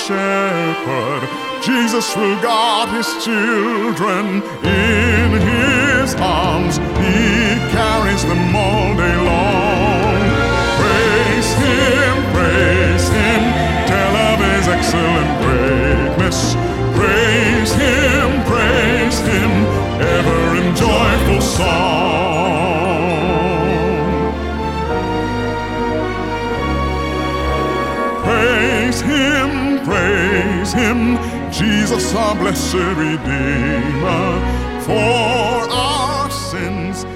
shepherd. Jesus will guard his children in his arms. He carries them all day long. Praise him, tell of his excellent greatness. Praise him, ever in joyful song. Praise him, Jesus our blessed Redeemer. For our sins